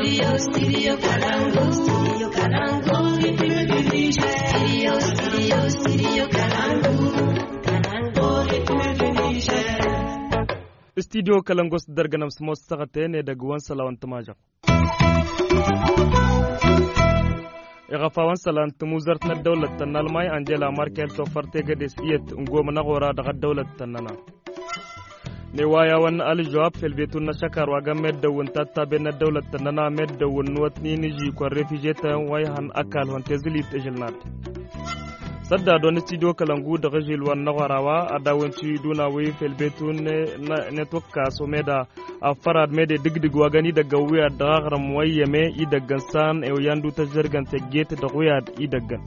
Studio Kalangos darganam smos sagate daga wan salawan tamaja iqafawan salan tumuzartna dawlat tanalmay Angela Merkel to fartega desiyat ngomna qora daga dawlat tanana نوايا ون الجواب في البيت النشكر وجمد دون تتبين الدولة تننا مد دون وطني نجي كورفيجيت ويهن أكل وانتزلي تجلنات صدق دون استديو كلامو دغجيل والنغراوا أداون تيدونا وي في البيت نتوكا سوميدا أفراد مد دقدق وغني دقويا دغرم ويمي إدقنسان أو يندو تجرغن تجيت دغويا إدقن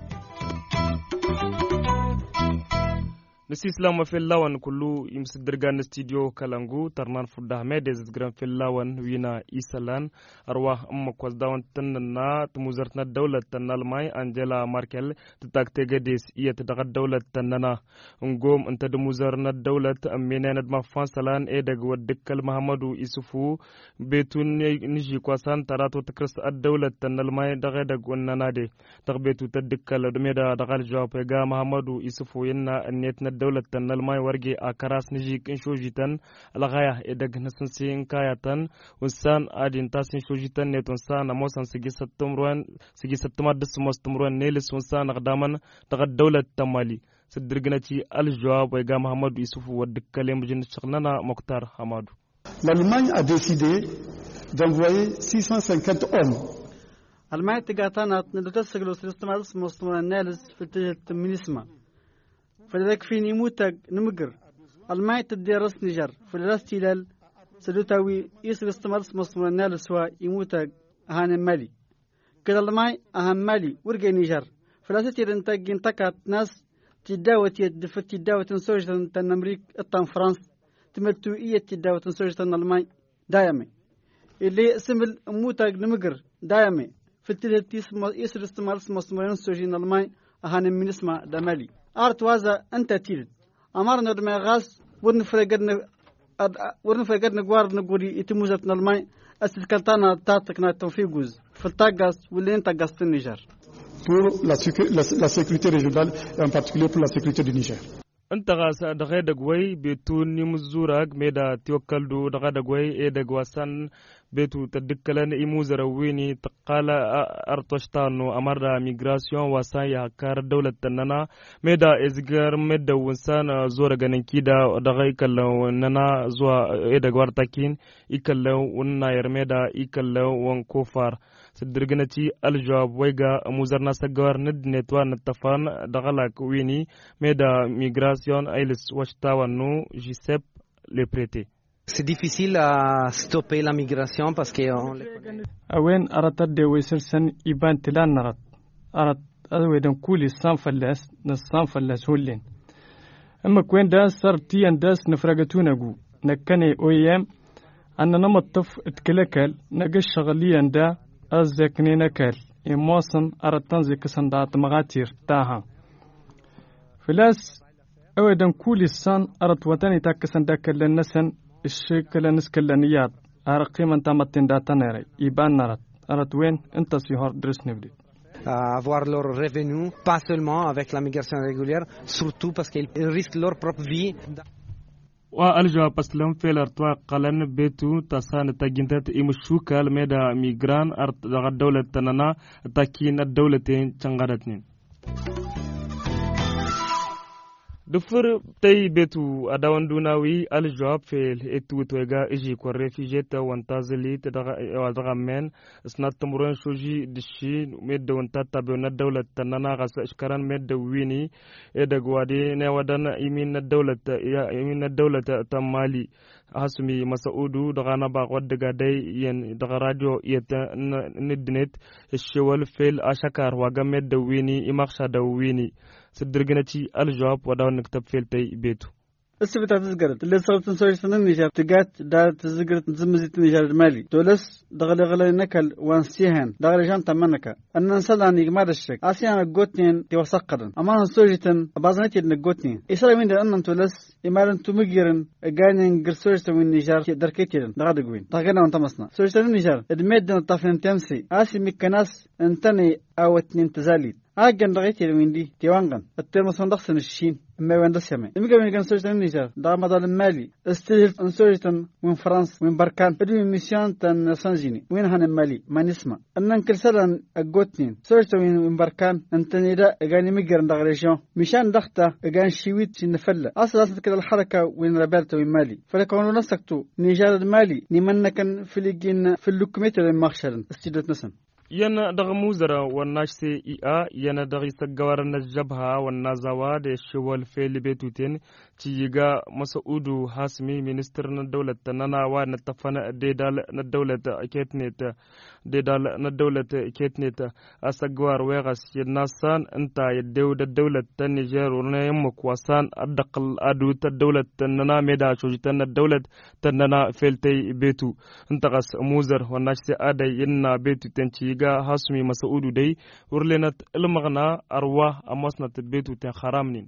نسيسلام في اللون كله يمسدرجان استديو كلامو ترمان فده مدز جرام في اللون وينا إيسلان أروح قصداون تننا تموزرتنا الدولة تنالماي أنجيلا ماركل تتاكتجديس يتدغ الدولة تننا نقوم أنت دموزرنا الدولة أمينة ندم فانسلان إيدغ ودكال محمدو يسوفو بيتون نجي قوسان تراتو تكرس الدولة تنالماي دغدغ وننادي تغبيتو تدكال دميدا دغال جواب يغا محمدو يسوفو ينا النيتنا دولة تنالماي ورجي أكراس نجيك إنشوجيتن الغاية إدق نسنسين كايتن وسان أدين تاسين شوجيتن نتونسان موسان سجي ستمادس مستمرون نيلس وسان غدامن تغد دولة تمالي سدرجنتي الجواب ويجا محمد يوسف ودكاليم جن شغلنا مختار حمادو. L'Allemagne a décidé d'envoyer 650 hommes. المانيا تقاطانات ندتسجلوا سلسلة مستمرون نيلس في التجارة المينيسما. فلذلك في نموتك نمجر الماء تدرس نجر فللاستيلال سلوتاوي يسر استمرس مصر نال سوا يموتك هان مالي كده الماء أهم مالي ورجع نجر فلاستيل انتاج انتقت ناس تداوت يدفت تداوت نسوجة تنمريك الطن فرنسا تمرتو إيه تداوت نسوجة الماء دايمي اللي سمل موتك نمجر دايمي في التلت يسر استمرس مصر نسوجة الماء هان من اسمه دمالي أرت وازا أنت تيل أمرنا دم غاز ورنفرقنا جوار نقولي يتموزتنا الماء أستكلتنا تاتكنا توفيقوز في التاجس واللي أنت قصت النيجر. Pour la sécurité régionale et en particulier pour la sécurité du Niger. أنت غاز دغيا دغوي بيتون نمزورك ميدا توكلدو دغا دغوي إيه دغواسان بيتو تدكلن إيموزرويني تقال أرتوشتانو أمر ميغراسيون وسايا كار دولة تننا ميدا إزغر ميدا ونسان زورا غنكيدا دغاي كلو ننا زوا إيه دغوارتاكين إكلو وناير ميدا إكلو ونكوفار سدرغنتي الجواب ويغا موزرنا سغار ند نتوان نتفان دغلاك ويني ميدا ميغراسيون ايلس واشتاوانو جيسيب لي بريتي. C'est difficile à stopper la migration parce que أوين أردت دويسرسن إبان تلان نرد أردت أدويدن كولي نصان فلس هولين أما كوين داس سرتيان داس نفرقتونا جو نكني أويام أن نمطف اتكلكل نقش شغليان دا أزيكني نكال إموصن أردتن زي كسندات مغاتير تاها فلاس أويدن كولي السان أردت وطاني تاكسن داكل لنسن الشكل نسكلنيات أرقي من تامتين داتنيري يبان نرد أرد وين أنت سيهار درس نبدي avoir leur revenu pas seulement avec la migration régulière surtout parce qu'ils risquent leur propre vie. والجواب أسلم في الارتواء قلن بيتو تسان تجنتات إمشوكا الميدا ميغران أرد الدولة تنانا تاكين الدولتين تنغرتنين دفر تي بيتو أدوان دوناوي الجواب في الاتو تويغا إجي كو ريفيجيت وانتازلي تدغا من اسنات تمرون شوجي دشي ميد وانتا تابيون الدولة تنانا غاسا اشكران ميد ويني إدغوادي نيوادان يمين الدولة تمالي hasumi masaudu daga na ba wadda ga dai yen daga radio yeta nidnet shewal fel ashakar wa gamed da wini imaksha da wini sidirginati aljawab wa dawn kitab fel tay betu السبت تزقرت اللي صارت نسوي سنة النيجر تقات دا تزقرت زمزت النيجر المالي دولس دغلي نكل وانسيهن دغلي جان تمنك أن نسلا نجمار الشك أسيان الجوتين توسقرن أما نسويتن بازنتي الجوتين إسرائيل من ده أن تولس إمارن تمجرن جانين جرسويت من النيجر دركتيرن دغدقوين دغنا وانتمسنا سويت النيجر ادمدنا طافن تمسي أسي مكناس انتني أو اتنين تزاليد أجن رغيتي المندي تيوانغن الترمسون دخسن الشين ما وندس يمين المجمع كان سويتن النيجر دا مدار المالي استهل سويتن من فرنسا من بركان بدون ميسيون تن سانجيني وين هن المالي ما نسمع أنن كرسلن أجوتين سويتن من بركان أنتني دا أجاني مجرن دا غريشون مشان دخته أجان شيويت شنفلة أصلا كده الحركة وين ربالته من مالي فلكونوا نسكتوا نيجر المالي نمنكن في الجين في اللوكميتر المخشرن استيدت نسن yana daga muzara wannan sai iya yana daga sagawar na jabha wannan zawa da shawal felibe tutin ci ga Masaudu Hasmi minister na daular nana wa na tafana dedal na daular ketnet dedal na daular ketnet a sagawar wegas yana san anta yadda da daular ta Niger na yamma kwasan adaqal adu ta daular nana meda shojitan na daular ta nana feltai betu anta gas muzar wannan sai adai yana betu tanci ga Hasmi Masaudu dai urlenat ilmagna arwa amasnat betu tan haramnin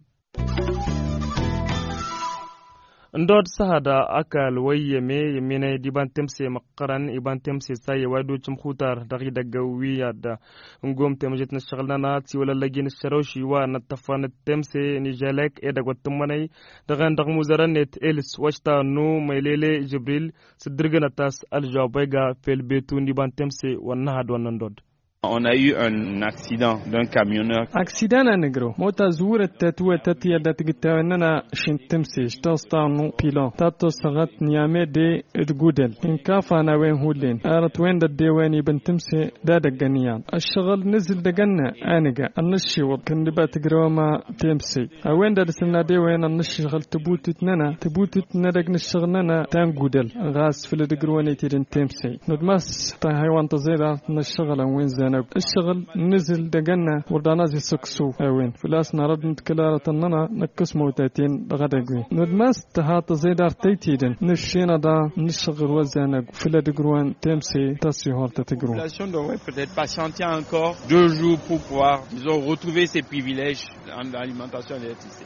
ndod sahada akal wayyeme yemine diban temse maqaran iban temse sai wadu chum khutar dagi daga wiyada ngom temjet nashghalna ti wala lagin sharoshi wa natafan temse ni jalek e daga tummanay dagan dag muzarannet els washta no maylele jibril sidrgana tas aljawbayga fel betu diban temse wanna hadwan ndod. On a eu un accident d'un camionneur. Accident à negro. Mota zouret tatoué tatia datgitawnana shintemsi shtastanu pilon. Tato sagat niame de edgudel. In kafana وين هولين. أرت وين الديواني بنتمسي دادقانيان. الشغل نزل دقنا آنقا. النشي وكن دبات قروما تمسي. وين درسنا ديوان النشي شغل تبوتت ندقن الشغلنا تانقودل. غاز في الدقرواني تيرن تمسي. ندمس تاهيوان تزيدا نشغل وين زين. الشغل نزل دقنا وردانازي سكسو اوين فلاس نرد نتكلارة اننا نكس موتاتين غدقوي ندماس تهات زيدار تيتيدن نشينا دا نشغل وزانق فلا دقروان تمسي تاسي هورتا تقرون. La population devrait peut-être patienter encore 2 jours pour pouvoir, disons, retrouver ses privilèges en alimentation et l'électricité.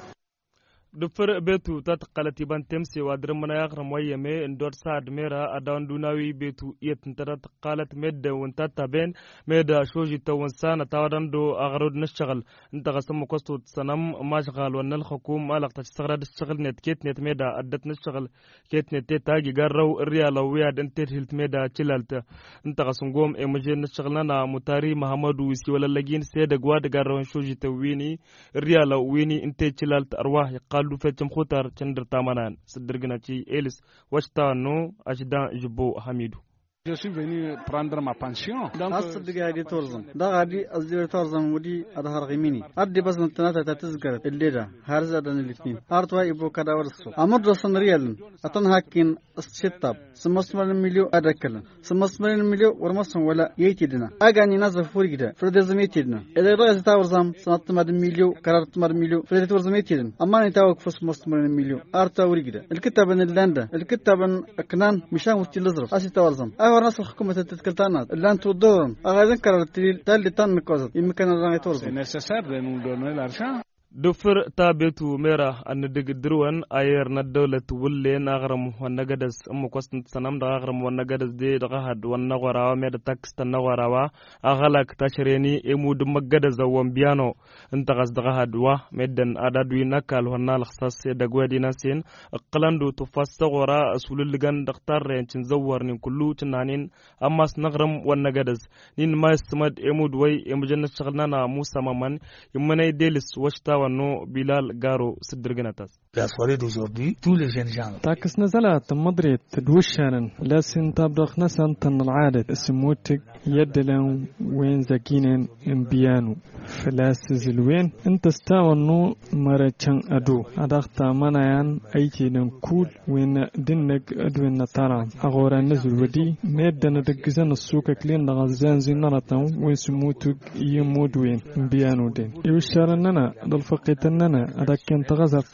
دفر بيتو تتقلتي بان تمسي وادرمنا يغرم ويمي اندور ساد ميرا ادان دوناوي بيتو يتنترا تقالت ميدا وانتاتا بين ميدا شوجي توانسان تاودان دو اغرود نشغل انت غسم كوستو تسنم ماشغال ون الحكوم مالق تشتغل الشغل نت كيت نت ميدا ادت نشغل كيت نت تاجي غرو الريالويا دنتر هلت ميدا تشلالت انت غسنغوم ايمجين نشغلنا متاري محمد ويسي ولا لاجين سيدا غواد غرو شوجي تويني الريالويني انت تشلالت ارواح يقال لوفتم خوتر تندر تامانان صدرغناتي إلس واشتانو أجدان جبو حميدو. Je suis venu prendre ma pension. أصدق هذه تورزم. ده غادي أصدق تورزم ودي أظهر غميني. أدي بس نتناتا تتذكر الليلة هارز أدن الاثنين. أرتوا يبو كذا ورسو. أمر رسن ريال. أتنهاكين الشتاب. سمسمر مليو أدكلن. سمسمر مليو ورمسهم ولا يتيدنا. أجاني ناس فوريدا. فردزم يتيدنا. إذا رأيت تورزم سنت مر مليو كررت مر مليو. فرد تورزم يتيدن. أما نتاوك فس مسمر مليو. أرتوا وريدا. الكتاب من اللاندا. الكتاب من أكنان مشان وستي لزرف. أسي تورزم. ورناس الحكومة تتكلتانات اللان تودورن أغادن كررتي تالي تان مكوزت يمكن الراني تورزم. C'est nécessaire de nous donner l'argent. دفر تابتو ميرا أن دق دروان أير ندولة ولي نغرم ونقدس أم قصن سنام دغرم ونقدس دي دغهد ونغوراوا ميدا تاكس تنغوراوا أغلق تشريني إمود مقدس وانبيانو انتغس دغهد وا ميدن أدادوي نكال ونالخ ساسي دقوة ديناسين اقلاندو تفاستغ ورا أسول اللغان دختار رين تنزور نين كلو تنانين أماس نغرم ونقدس نين ما يستمد إمود وي إمجن شغلنا موسى مامان يمني ديلس وشتا no Bilal Garo Sidrganatas. La soirée d'aujourd'hui, tous les jeunes gens. تاكس نزلت مدريت تدوشان لسن تبدأ نسن تن العادة اسموتك يدلن وين زكينين انبيانو فلاس زلوين انت استاونو مرچن ادو ادختا منايان ايتي دن كول وين دنك ادوين نتاران اغورا نزل ودي ميدن دقزن السوق كلين دغزان زينرتن وين سموتك يمود وين انبيانو دين يوشارننا دل فقيتننا ادكن تغزر تستان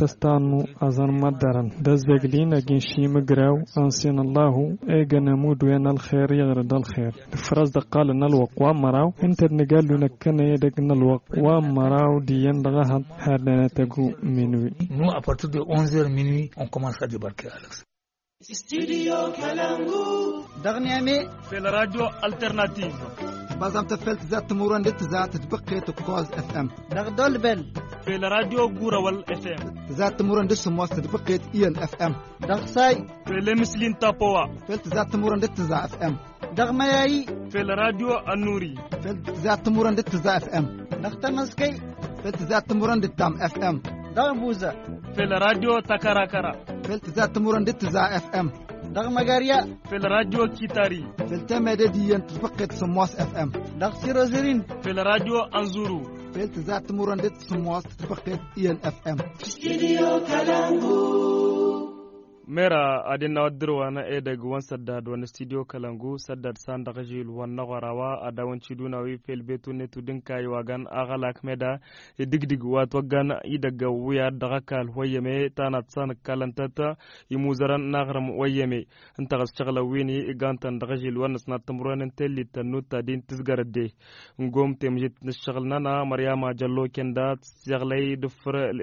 أنو أزن مدرن دزاقلين أجين شي مقراو أنسين الله إيقنا مود وين الخير يغرد الخير الفراز دقال نلوق وامراو انت نقال لنا كان يدك نلوق وامراو ديان دغهد هذا تقو منوي. Nous, à partir de 11h minuit, on commence à débarquer, Alex. Studio Kalangu. دغنيامي في الراديو الترناتيف بازم تفلت ذات مرون ذات تبقي تكوز اف ام دغدول بل في الراديو غوراول اف ام ذات مرون سموس تبقي اين اف ام دغساي في المسلين تابوا فلت ذات مرون ذات اف ام دغمياي في الراديو النوري فلت ذات مرون ذات اف ام دغتمسكي فلت ذات مرون تام اف ام دغبوزا في الراديو تكاراكارا فلت ذات مرون اف ام دغمغاريا في الراديو كيتاري فلت مدديا تبقي سموس اف ام دغسيروزرين في الراديو انزورو فلت ذات مرون سموس تبقي اين اف ام Studio Kalangu. mera adina waddirwana daga wan saddad wani studio kalangu saddad san daga jil wannan gwarawa a dawanci dunawi felbetu ne tudin kayi wagan agalak meda digdig wato gan i daga wuya daga kal wayeme tana tsan kalantata imuzaran nagram wayeme inta gas chagla wini igantan daga jil wannan sna tamrunan telli tanuta din tisgarde ngom temjit nishaghlna na maryama jallo kenda tsaglay dufra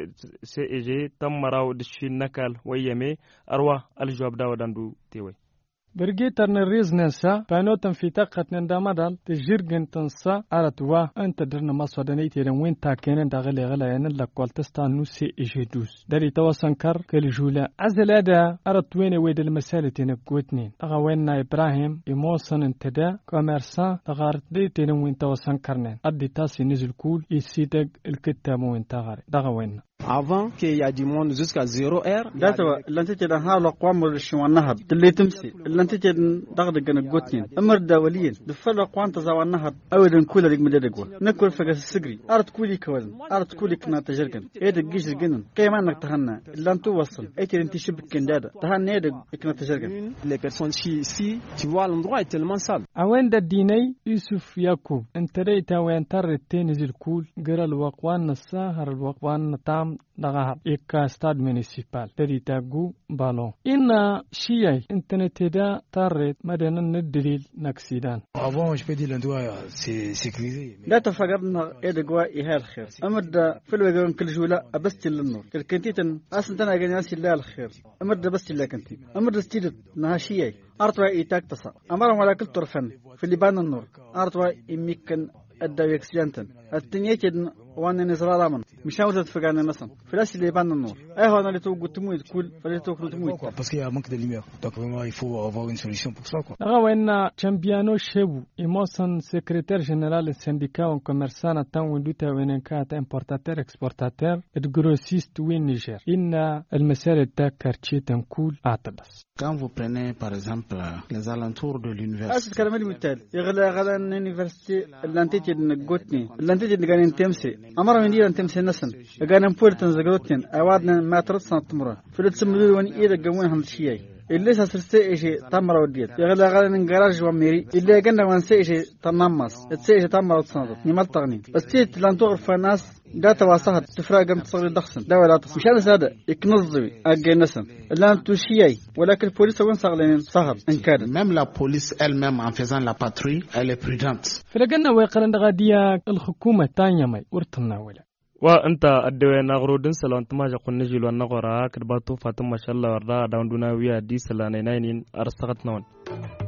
CEG tamaraw dishin nakal wayeme arwa aljawab dawadandu tewe برجيتر نريز نسا بانوتن في تقة ندامدال تجرجن تنسا أرتوا أنت درنا مصدني تيرن وين تاكين داغلي غلا ين لقول تستان نوسي إجدوس داري توسنكر كل جولا عزل هذا أرتوين ويد المسالة تنبقوتنين أغوين إبراهيم إموسن انتدا كوميرسان تغارت دي تيرن وين توسنكرنين أدي تاسي نزل كول يسيدق الكتاب وين تغاري داغوين Avant qu'il y a du monde jusqu'à 0 heure. داتوا لانتي دا حالو قوام الشو النهر اللي تمسي لانتي دغدغ نغوتين امر دوليين دفلا قوان تزاو النهر اودن كل ديك مددغوا نكل فقس السغري ارت كولي كوزن ارت كولي كنا تجركن ايد جيش جنن كيما انك تهنا الا انت وصل ايتي انت شبك كندادا تهنا ايد كنا تجركن Les personnes ici, tu vois l'endroit est tellement sale. اوين دا ديني يوسف ياكوب انت ريتا وين ترتين نزل كول غير الوقوان السهر الوقوان تام دغه إيكا ستاد مونسيبال تريتاغو بالون إن شيء إنترنت دا تارت مدينة الدليل نكسيدان. Avant, je peux dire l'endroit c'est sécurisé. لا تفقدنا إدغوا إيها الخير. أمد في الوجه كل جولة أبست للنور. كنتيتن أصلا تنا جناسي الله الخير. أمد بست الله كنتي. أمد ستيد نهاشية. أرتوا إيتاك تصا. أمرهم على كل طرفين في اللبان النور. أرتوا إميكن الدويكس جانتن. التنيتن وانا نزرع رامن مشاور تتفقعنا مثلا فلاش اللي يبان النور ايه انا اللي توقع تمويد كل فلي توقع تمويد parce qu'il y a manque de lumière donc vraiment il faut avoir une solution pour ça quoi وين تشامبيانو شيبو ايموسن سكرتير جنرال السنديكا اون كوميرسان تاع ويندوتا وين كانت امبورتاتور اكسبورتاتور ادغروسيست وين نيجر ان المسائل تاع كارتشي تنكول اعتبس. Quand vous prenez par exemple les alentours de l'université أسد كلام المثال يغلى اليونيفرسيتي اللانتيتي نقطني اللانتيتي نقالين تمسي أمر من دير تمسي نسن قالن بورتن زغروتين أوادنا ما ترصنا تمرة فلتسمدوا وني إذا جوين هم شيء اللي سرسي شيء تمرة وديت يغلى غالن جراج وميري اللي جنا ونسي شيء تنمص تسي شيء تمرة وتصنط نمال تغني بس لانتوغ فناس داتا واسطة تفراقم تصغير دخسن دولة مشان هذا يكنظوي أجنسن لان توشيء ولكن البوليس وين صغلين صهر إنكار. Même la police elle-même en faisant la patrouille elle est prudente. فلقنا ويقرن غادية الحكومة تانية ماي ورتنا ولا. وانت ادوي نغرودن سلام تما جقن نجيل ونغرا كرباتو فاطمه ما شاء الله وردا داوندنا ويا دي سلانين ارسقت نون